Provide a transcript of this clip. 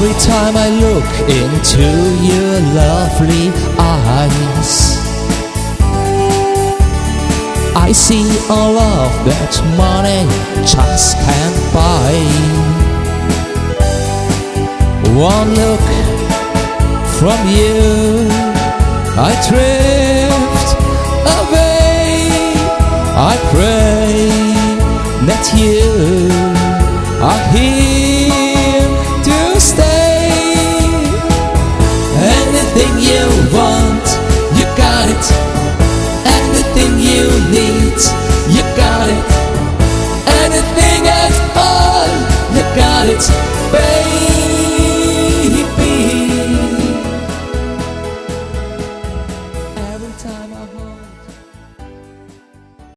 Every time I look into your lovely eyes, I see a love that money just can't buy. One look from you, I drift away. I pray that you are here to stay. Anything you want, you got it. Anything you need, you got it. Anything at all, you got it, baby. Every time I hold